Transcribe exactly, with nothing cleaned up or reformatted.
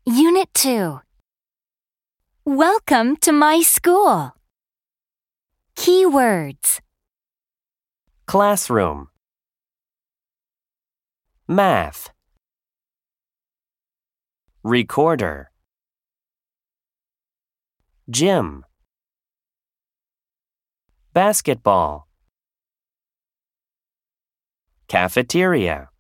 Unit two. Welcome to my school. Keywords. Classroom. Math. Recorder. Gym. Basketball. Cafeteria.